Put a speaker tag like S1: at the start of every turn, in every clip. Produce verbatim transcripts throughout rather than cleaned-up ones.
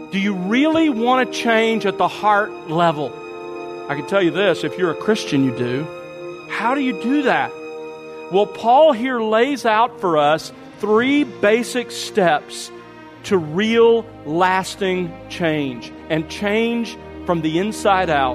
S1: Do you really want to change at the heart level? I can tell you this, if you're a Christian, you do. How do you do that? Well, Paul here lays out for us three basic steps to real, lasting change, and change from the inside out.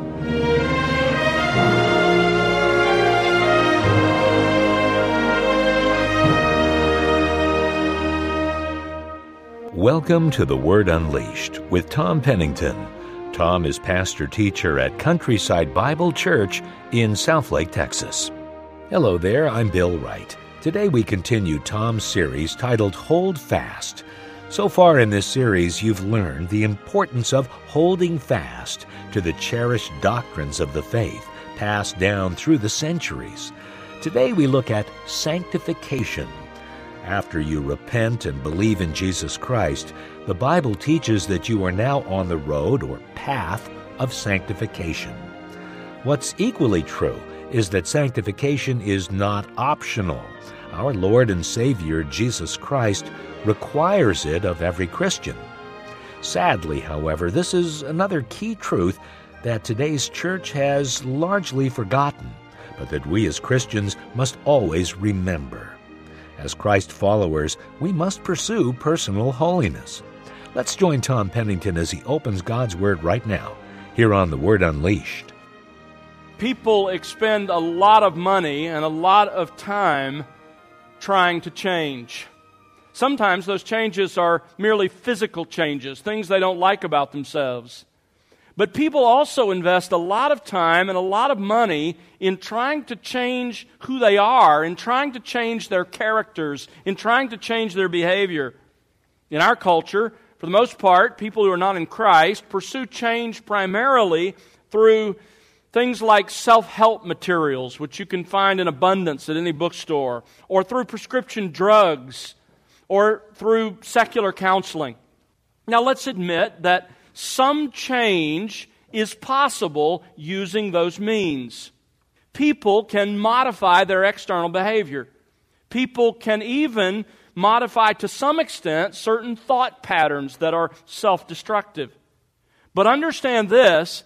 S2: Welcome to The Word Unleashed with Tom Pennington. Tom is pastor-teacher at Countryside Bible Church in Southlake, Texas. Hello there, I'm Bill Wright. Today we continue Tom's series titled Hold Fast. So far in this series, you've learned the importance of holding fast to the cherished doctrines of the faith passed down through the centuries. Today we look at sanctification. After you repent and believe in Jesus Christ, the Bible teaches that you are now on the road or path of sanctification. What's equally true is that sanctification is not optional. Our Lord and Savior, Jesus Christ, requires it of every Christian. Sadly, however, this is another key truth that today's church has largely forgotten, but that we as Christians must always remember. As Christ followers, we must pursue personal holiness. Let's join Tom Pennington as he opens God's Word right now, here on The Word Unleashed.
S1: People expend a lot of money and a lot of time trying to change. Sometimes those changes are merely physical changes, things they don't like about themselves. But people also invest a lot of time and a lot of money in trying to change who they are, in trying to change their characters, in trying to change their behavior. In our culture, for the most part, people who are not in Christ pursue change primarily through things like self-help materials, which you can find in abundance at any bookstore, or through prescription drugs, or through secular counseling. Now, let's admit that some change is possible using those means. People can modify their external behavior. People can even modify to some extent certain thought patterns that are self-destructive. But understand this,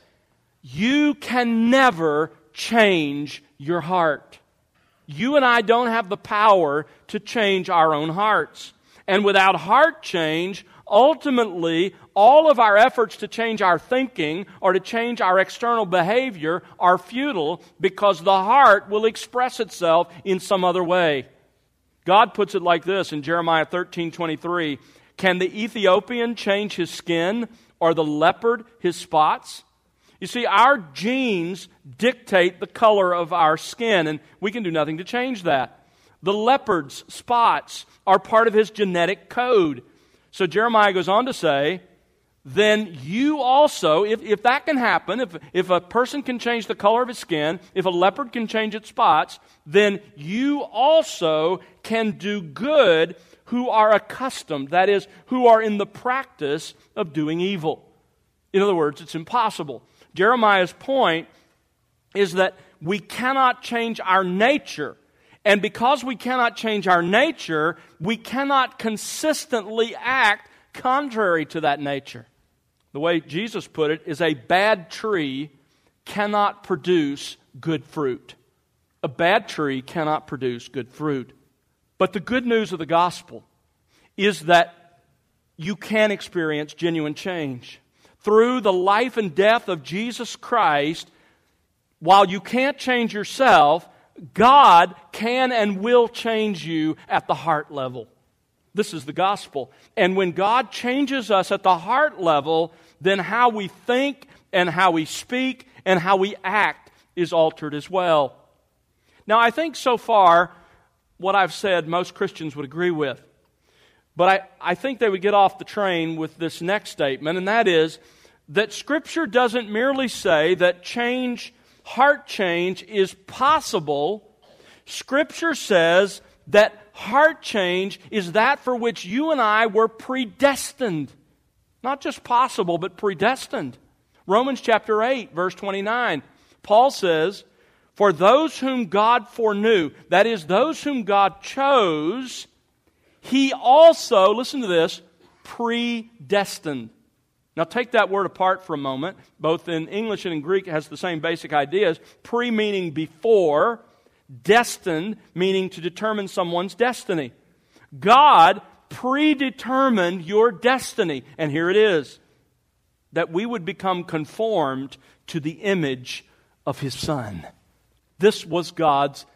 S1: you can never change your heart. You and I don't have the power to change our own hearts. And without heart change, ultimately, all of our efforts to change our thinking or to change our external behavior are futile because the heart will express itself in some other way. God puts it like this in Jeremiah thirteen twenty-three, "Can the Ethiopian change his skin or the leopard his spots?" You see, our genes dictate the color of our skin, and we can do nothing to change that. The leopard's spots are part of his genetic code. So Jeremiah goes on to say, then you also, if, if that can happen, if, if a person can change the color of his skin, if a leopard can change its spots, then you also can do good who are accustomed, that is, who are in the practice of doing evil. In other words, it's impossible. Jeremiah's point is that we cannot change our nature. And because we cannot change our nature, we cannot consistently act contrary to that nature. The way Jesus put it is a bad tree cannot produce good fruit. A bad tree cannot produce good fruit. But the good news of the gospel is that you can experience genuine change. Through the life and death of Jesus Christ, while you can't change yourself, God can and will change you at the heart level. This is the gospel. And when God changes us at the heart level, then how we think and how we speak and how we act is altered as well. Now, I think so far what I've said most Christians would agree with. But I, I think they would get off the train with this next statement, and that is that Scripture doesn't merely say that change, heart change is possible. Scripture says that heart change is that for which you and I were predestined. Not just possible, but predestined. Romans chapter eight, verse twenty-nine, Paul says, "For those whom God foreknew," that is, those whom God chose, He also, listen to this, predestined. Now take that word apart for a moment. Both in English and in Greek it has the same basic ideas. Pre meaning before, destined meaning to determine someone's destiny. God predetermined your destiny, and here it is, that we would become conformed to the image of His Son. This was God's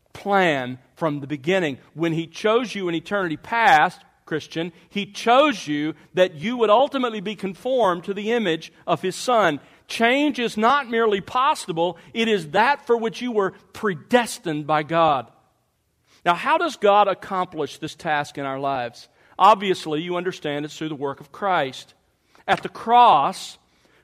S1: plan from the beginning. When He chose you in eternity past, Christian, He chose you that you would ultimately be conformed to the image of His Son. Change is not merely possible, it is that for which you were predestined by God. Now, how does God accomplish this task in our lives? Obviously, you understand it's through the work of Christ. At the cross,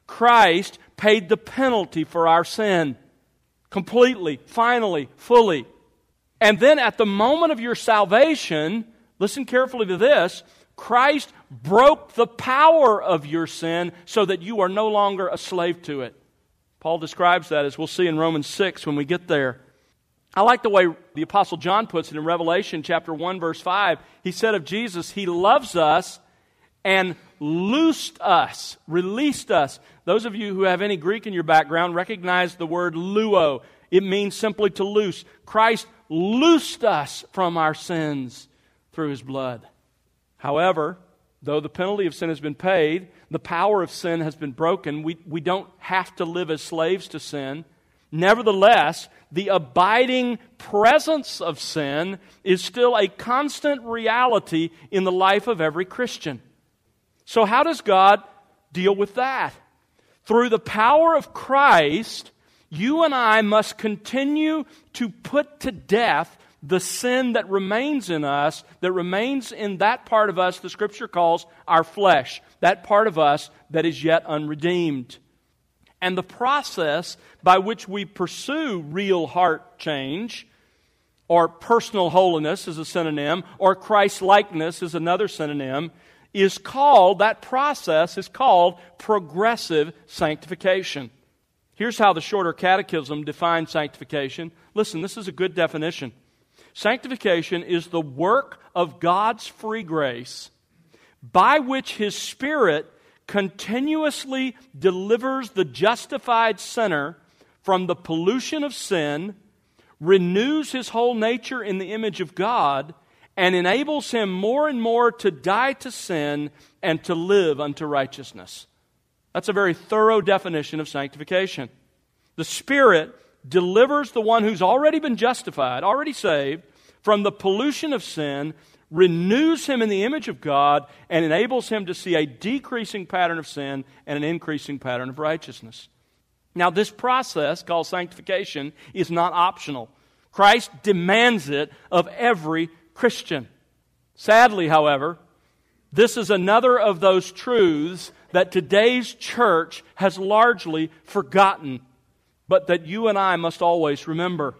S1: Christ paid the penalty for our sin. Completely, finally, fully. And then at the moment of your salvation, listen carefully to this, Christ broke the power of your sin so that you are no longer a slave to it. Paul describes that, as we'll see in Romans six when we get there. I like the way the Apostle John puts it in Revelation chapter one, verse five. He said of Jesus, He loves us and loosed us, released us. Those of you who have any Greek in your background recognize the word luo. It means simply to loose. Christ loosed us from our sins through His blood. However, though the penalty of sin has been paid, the power of sin has been broken, we, we don't have to live as slaves to sin. Nevertheless, the abiding presence of sin is still a constant reality in the life of every Christian. So how does God deal with that? Through the power of Christ, you and I must continue to put to death the sin that remains in us, that remains in that part of us the Scripture calls our flesh, that part of us that is yet unredeemed. And the process by which we pursue real heart change, or personal holiness is a synonym, or Christ-likeness is another synonym, is called, that process is called progressive sanctification. Here's how the Shorter Catechism defines sanctification. Listen, this is a good definition. Sanctification is the work of God's free grace by which His Spirit continuously delivers the justified sinner from the pollution of sin, renews his whole nature in the image of God, and enables him more and more to die to sin and to live unto righteousness. That's a very thorough definition of sanctification. The Spirit delivers the one who's already been justified, already saved, from the pollution of sin, renews him in the image of God, and enables him to see a decreasing pattern of sin and an increasing pattern of righteousness. Now, this process, called sanctification, is not optional. Christ demands it of every Christian. Sadly, however, this is another of those truths that today's church has largely forgotten, but that you and I must always remember.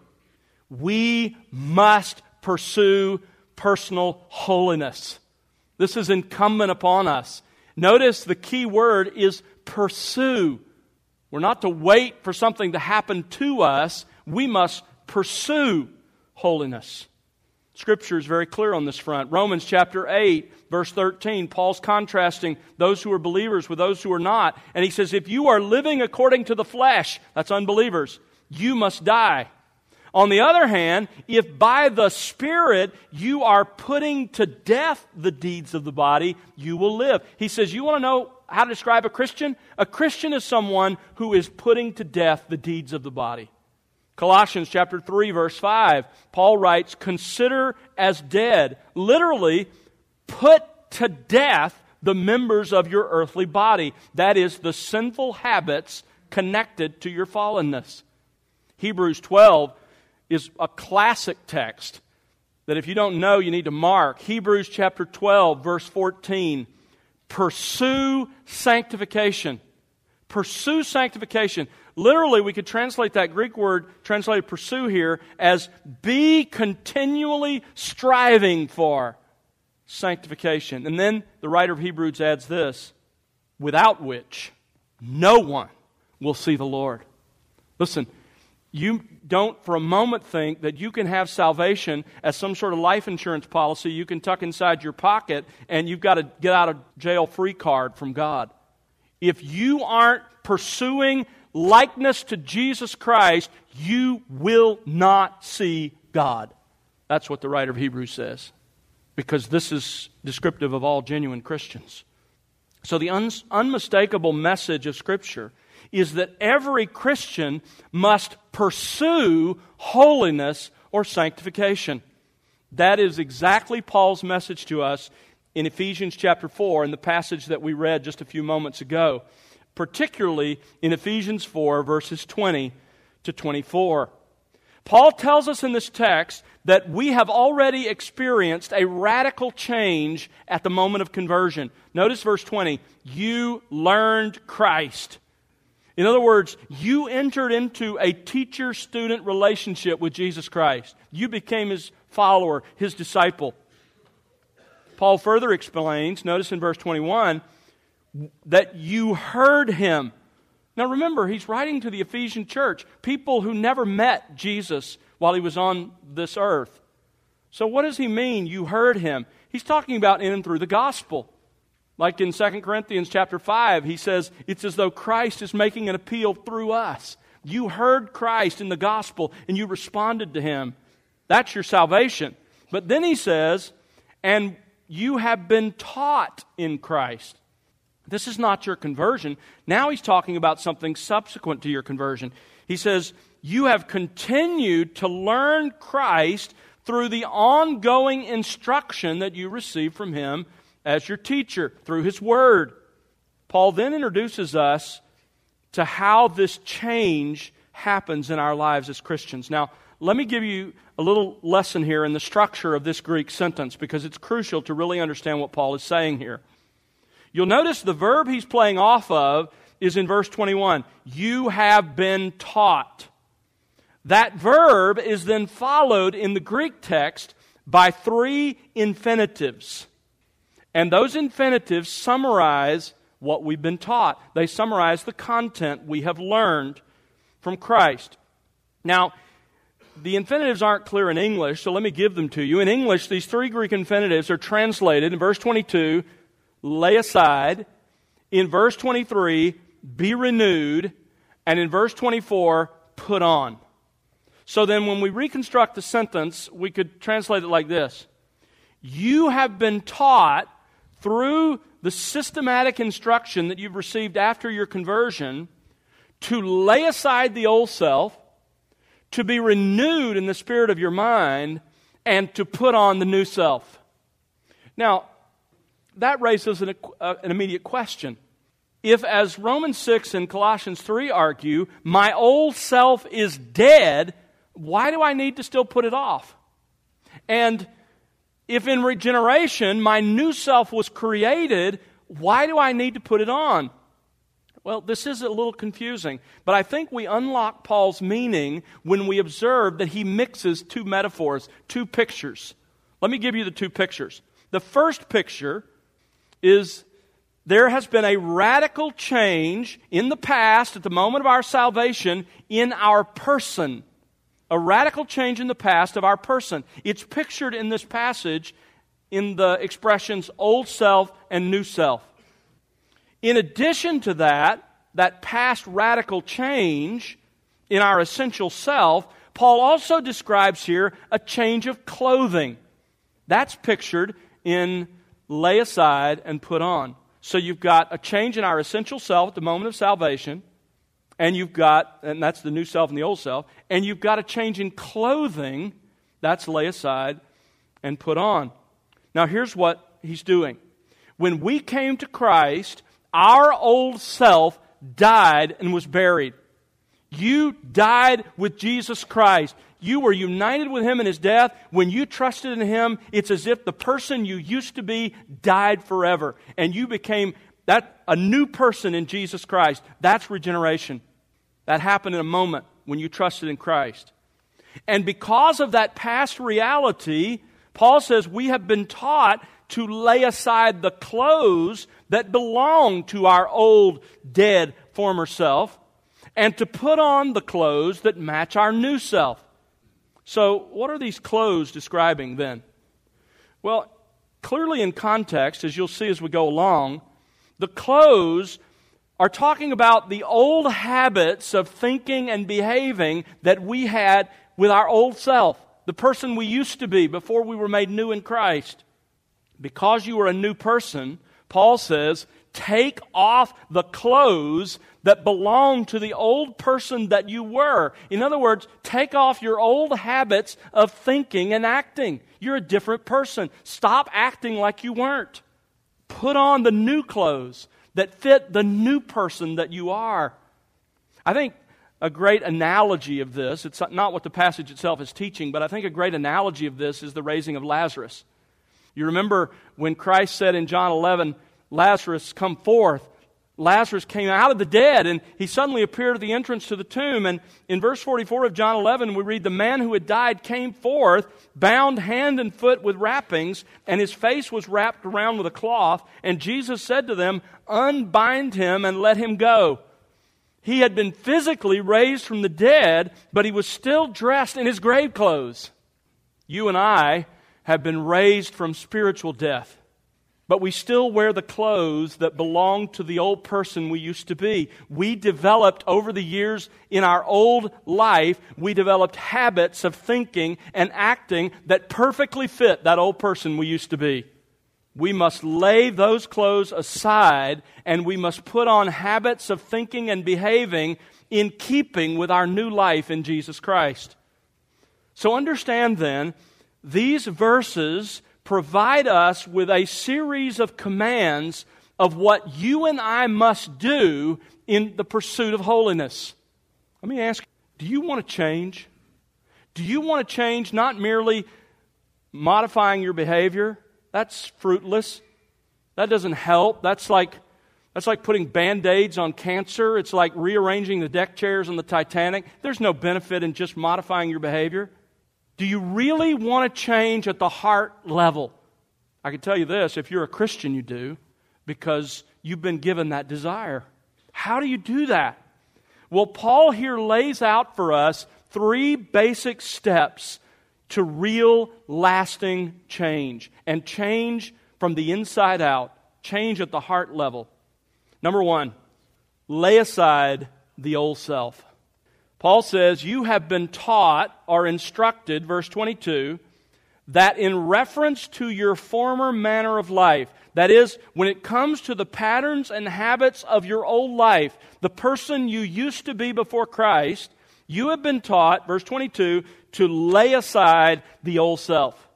S1: We must pursue personal holiness. This is incumbent upon us. Notice the key word is pursue. We're not to wait for something to happen to us. We must pursue holiness. Scripture is very clear on this front. Romans chapter eight, verse thirteen, Paul's contrasting those who are believers with those who are not. And he says, if you are living according to the flesh, that's unbelievers, you must die. On the other hand, if by the Spirit you are putting to death the deeds of the body, you will live. He says, you want to know how to describe a Christian? A Christian is someone who is putting to death the deeds of the body. Colossians chapter three, verse five, Paul writes, consider as dead, literally, put to death the members of your earthly body. That is, the sinful habits connected to your fallenness. Hebrews twelve is a classic text that if you don't know, you need to mark. Hebrews chapter twelve, verse fourteen. Pursue sanctification. Pursue sanctification. Literally, we could translate that Greek word, translated pursue here, as be continually striving for sanctification. And then the writer of Hebrews adds this, without which no one will see the Lord. Listen, you don't for a moment think that you can have salvation as some sort of life insurance policy you can tuck inside your pocket and you've got a get out of jail free card from God. If you aren't pursuing likeness to Jesus Christ, you will not see God. That's what the writer of Hebrews says, because this is descriptive of all genuine Christians. So the un- unmistakable message of Scripture is that every Christian must pursue holiness or sanctification. That is exactly Paul's message to us in Ephesians chapter four, in the passage that we read just a few moments ago, particularly in Ephesians four, verses twenty to twenty-four. Paul tells us in this text that we have already experienced a radical change at the moment of conversion. Notice verse twenty, you learned Christ. In other words, you entered into a teacher-student relationship with Jesus Christ. You became His follower, His disciple. Paul further explains, notice in verse twenty-one, that you heard Him. Now remember, he's writing to the Ephesian church, people who never met Jesus while He was on this earth. So what does he mean, you heard Him? He's talking about in and through the gospel. Like in Second Corinthians chapter five, he says, it's as though Christ is making an appeal through us. You heard Christ in the gospel and you responded to Him. That's your salvation. But then he says, and you have been taught in Christ. This is not your conversion. Now he's talking about something subsequent to your conversion. He says, you have continued to learn Christ through the ongoing instruction that you receive from Him as your teacher, through His Word. Paul then introduces us to how this change happens in our lives as Christians. Now, let me give you a little lesson here in the structure of this Greek sentence, because it's crucial to really understand what Paul is saying here. You'll notice the verb he's playing off of is in verse twenty-one. You have been taught. That verb is then followed in the Greek text by three infinitives. And those infinitives summarize what we've been taught. They summarize the content we have learned from Christ. Now, the infinitives aren't clear in English, so let me give them to you. In English, these three Greek infinitives are translated in verse twenty-two, lay aside, in verse twenty-three, be renewed, and in verse twenty-four, put on. So then when we reconstruct the sentence, we could translate it like this. You have been taught through the systematic instruction that you've received after your conversion to lay aside the old self, to be renewed in the spirit of your mind, and to put on the new self. Now, that raises an, uh, an immediate question. If, as Romans six and Colossians three argue, my old self is dead, why do I need to still put it off? And if in regeneration my new self was created, why do I need to put it on? Well, this is a little confusing, but I think we unlock Paul's meaning when we observe that he mixes two metaphors, two pictures. Let me give you the two pictures. The first picture is there has been a radical change in the past, at the moment of our salvation, in our person. A radical change in the past of our person. It's pictured in this passage in the expressions old self and new self. In addition to that, that past radical change in our essential self, Paul also describes here a change of clothing. That's pictured in lay aside and put on. So you've got a change in our essential self at the moment of salvation, and you've got, and that's the new self and the old self, and you've got a change in clothing, that's lay aside and put on. Now here's what he's doing. When we came to Christ, our old self died and was buried. You died with Jesus Christ. You were united with Him in His death. When you trusted in Him, it's as if the person you used to be died forever. And you became that a new person in Jesus Christ. That's regeneration. That happened in a moment when you trusted in Christ. And because of that past reality, Paul says we have been taught to lay aside the clothes that belong to our old, dead, former self, and to put on the clothes that match our new self. So, what are these clothes describing then? Well, clearly in context, as you'll see as we go along, the clothes are talking about the old habits of thinking and behaving that we had with our old self, the person we used to be before we were made new in Christ. Because you are a new person, Paul says, take off the clothes that belong to the old person that you were. In other words, take off your old habits of thinking and acting. You're a different person. Stop acting like you weren't. Put on the new clothes that fit the new person that you are. I think a great analogy of this, it's not what the passage itself is teaching, but I think a great analogy of this is the raising of Lazarus. You remember when Christ said in John eleven, Lazarus, come forth. Lazarus came out of the dead, and he suddenly appeared at the entrance to the tomb. And in verse forty-four of John eleven, we read, the man who had died came forth, bound hand and foot with wrappings, and his face was wrapped around with a cloth. And Jesus said to them, unbind him and let him go. He had been physically raised from the dead, but he was still dressed in his grave clothes. You and I have been raised from spiritual death, but we still wear the clothes that belong to the old person we used to be. We developed over the years in our old life, we developed habits of thinking and acting that perfectly fit that old person we used to be. We must lay those clothes aside, and we must put on habits of thinking and behaving in keeping with our new life in Jesus Christ. So understand then, these verses provide us with a series of commands of what you and I must do in the pursuit of holiness. Let me ask you, do you want to change? Do you want to change not merely modifying your behavior? That's fruitless. That doesn't help. That's like, that's like putting Band-Aids on cancer. It's like rearranging the deck chairs on the Titanic. There's no benefit in just modifying your behavior. Do you really want to change at the heart level? I can tell you this, if you're a Christian, you do, because you've been given that desire. How do you do that? Well, Paul here lays out for us three basic steps to real, lasting change, and change from the inside out, change at the heart level. Number one, lay aside the old self. Paul says, you have been taught or instructed, verse twenty-two, that in reference to your former manner of life, that is, when it comes to the patterns and habits of your old life, the person you used to be before Christ, you have been taught, verse twenty-two, to lay aside the old self.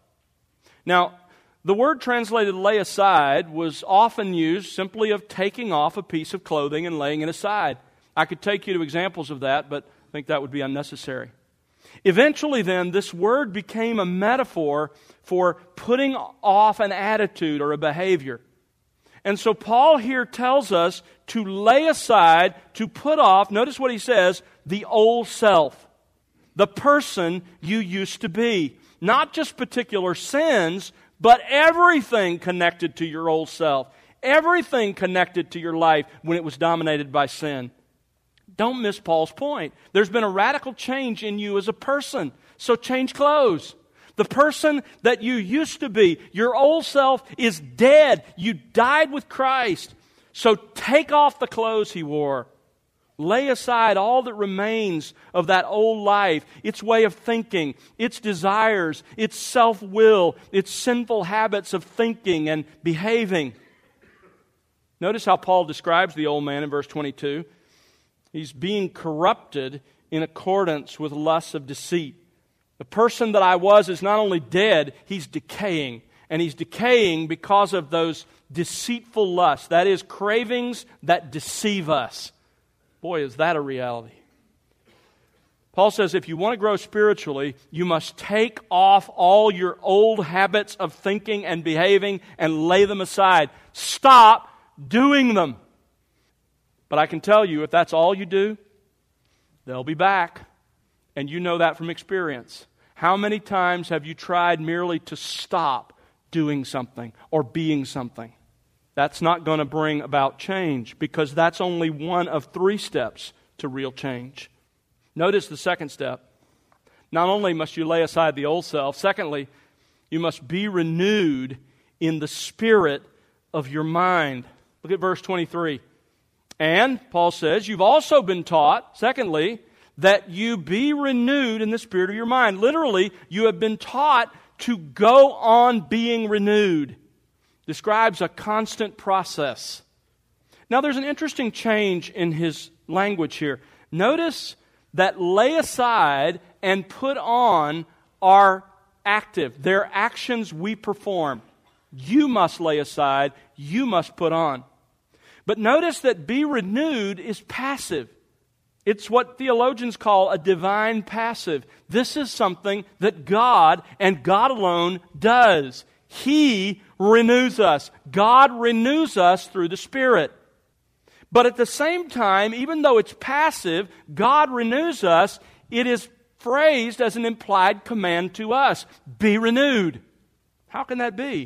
S1: Now, the word translated lay aside was often used simply of taking off a piece of clothing and laying it aside. I could take you to examples of that, but I think that would be unnecessary. Eventually then, this word became a metaphor for putting off an attitude or a behavior. And so Paul here tells us to lay aside, to put off, notice what he says, the old self. The person you used to be. Not just particular sins, but everything connected to your old self. Everything connected to your life when it was dominated by sin. Don't miss Paul's point. There's been a radical change in you as a person. So change clothes. The person that you used to be, your old self is dead. You died with Christ. So take off the clothes he wore. Lay aside all that remains of that old life, its way of thinking, its desires, its self-will, its sinful habits of thinking and behaving. Notice how Paul describes the old man in verse twenty-two. He's being corrupted in accordance with lusts of deceit. The person that I was is not only dead, he's decaying. And he's decaying because of those deceitful lusts. That is, cravings that deceive us. Boy, is that a reality. Paul says if you want to grow spiritually, you must take off all your old habits of thinking and behaving and lay them aside. Stop doing them. But I can tell you, if that's all you do, they'll be back. And you know that from experience. How many times have you tried merely to stop doing something or being something? That's not going to bring about change, because that's only one of three steps to real change. Notice the second step. Not only must you lay aside the old self, secondly, you must be renewed in the spirit of your mind. Look at verse twenty-three. And Paul says, you've also been taught, secondly, that you be renewed in the spirit of your mind. Literally, you have been taught to go on being renewed. Describes a constant process. Now, there's an interesting change in his language here. Notice that lay aside and put on are active. They're actions we perform. You must lay aside. You must put on. But notice that be renewed is passive. It's what theologians call a divine passive. This is something that God and God alone does. He renews us. God renews us through the Spirit. But at the same time, even though it's passive, God renews us, it is phrased as an implied command to us. Be renewed. How can that be?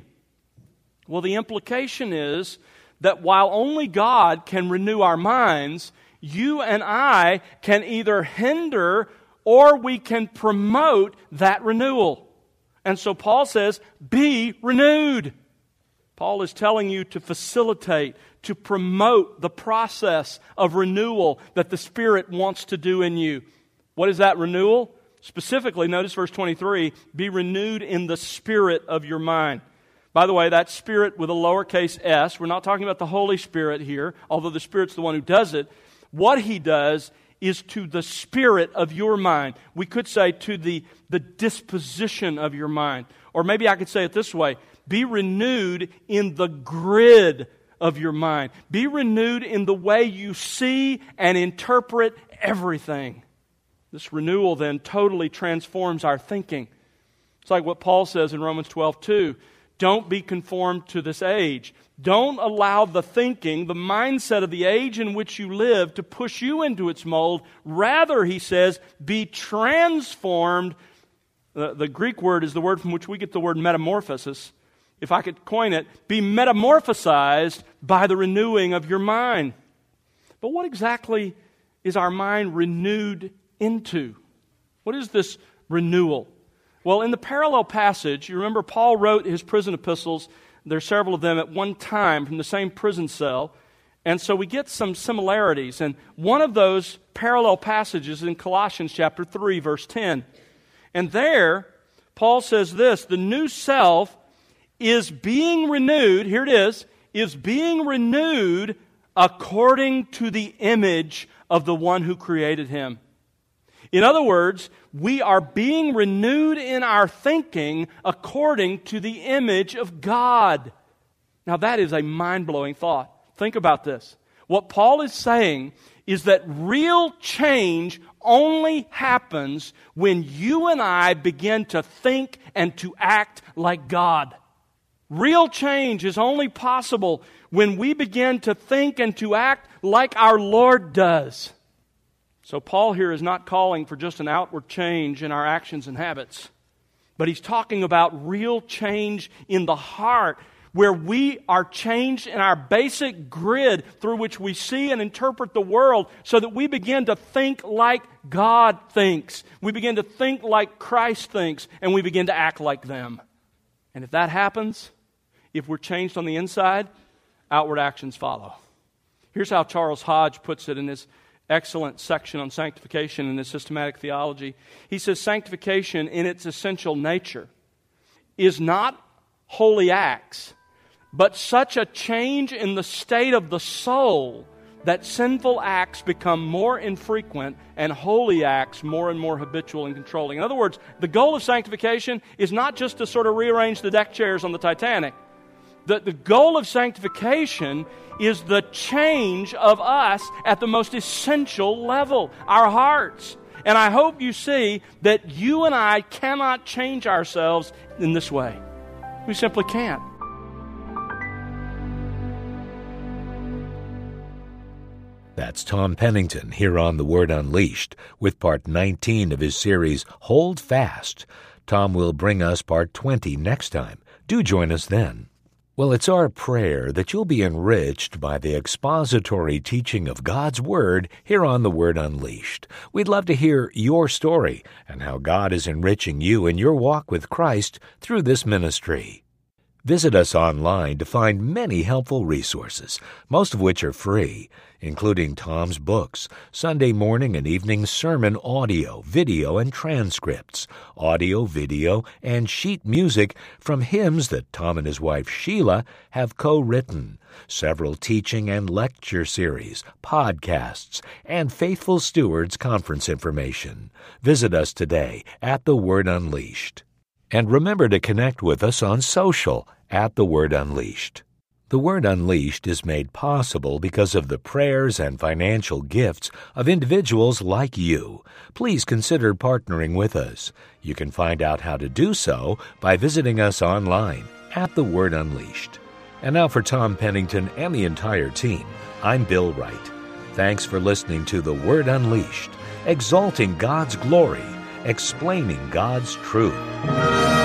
S1: Well, the implication is that while only God can renew our minds, you and I can either hinder or we can promote that renewal. And so Paul says, be renewed. Paul is telling you to facilitate, to promote the process of renewal that the Spirit wants to do in you. What is that renewal? Specifically, notice verse twenty-three, be renewed in the spirit of your mind. By the way, that spirit with a lowercase s, we're not talking about the Holy Spirit here, although the Spirit's the one who does it. What He does is to the spirit of your mind. We could say to the, the disposition of your mind. Or maybe I could say it this way, be renewed in the grid of your mind. Be renewed in the way you see and interpret everything. This renewal then totally transforms our thinking. It's like what Paul says in Romans twelve two. Don't be conformed to this age. Don't allow the thinking, the mindset of the age in which you live to push you into its mold. Rather, he says, be transformed. The, the Greek word is the word from which we get the word metamorphosis. If I could coin it, be metamorphosized by the renewing of your mind. But what exactly is our mind renewed into? What is this renewal? Well, in the parallel passage, you remember Paul wrote his prison epistles. There are several of them at one time from the same prison cell. And so we get some similarities. And one of those parallel passages is in Colossians chapter three, verse ten. And there, Paul says this, the new self is being renewed, here it is, is being renewed according to the image of the one who created him. In other words, we are being renewed in our thinking according to the image of God. Now that is a mind-blowing thought. Think about this. What Paul is saying is that real change only happens when you and I begin to think and to act like God. Real change is only possible when we begin to think and to act like our Lord does. So Paul here is not calling for just an outward change in our actions and habits, but he's talking about real change in the heart, where we are changed in our basic grid through which we see and interpret the world, so that we begin to think like God thinks. We begin to think like Christ thinks, and we begin to act like them. And if that happens, if we're changed on the inside, outward actions follow. Here's how Charles Hodge puts it in his excellent section on sanctification in his systematic theology. He says, sanctification in its essential nature is not holy acts, but such a change in the state of the soul that sinful acts become more infrequent and holy acts more and more habitual and controlling. In other words, the goal of sanctification is not just to sort of rearrange the deck chairs on the Titanic. The, the goal of sanctification is the change of us at the most essential level, our hearts. And I hope you see that you and I cannot change ourselves in this way. We simply can't.
S2: That's Tom Pennington here on The Word Unleashed with part nineteen of his series, Hold Fast. Tom will bring us part twenty next time. Do join us then. Well, it's our prayer that you'll be enriched by the expository teaching of God's Word here on The Word Unleashed. We'd love to hear your story and how God is enriching you in your walk with Christ through this ministry. Visit us online to find many helpful resources, most of which are free, including Tom's books, Sunday morning and evening sermon audio, video, and transcripts, audio, video, and sheet music from hymns that Tom and his wife Sheila have co-written, several teaching and lecture series, podcasts, and Faithful Stewards conference information. Visit us today at The Word Unleashed. And remember to connect with us on social at The Word Unleashed. The Word Unleashed is made possible because of the prayers and financial gifts of individuals like you. Please consider partnering with us. You can find out how to do so by visiting us online at The Word Unleashed. And now for Tom Pennington and the entire team, I'm Bill Wright. Thanks for listening to The Word Unleashed, exalting God's glory, explaining God's truth.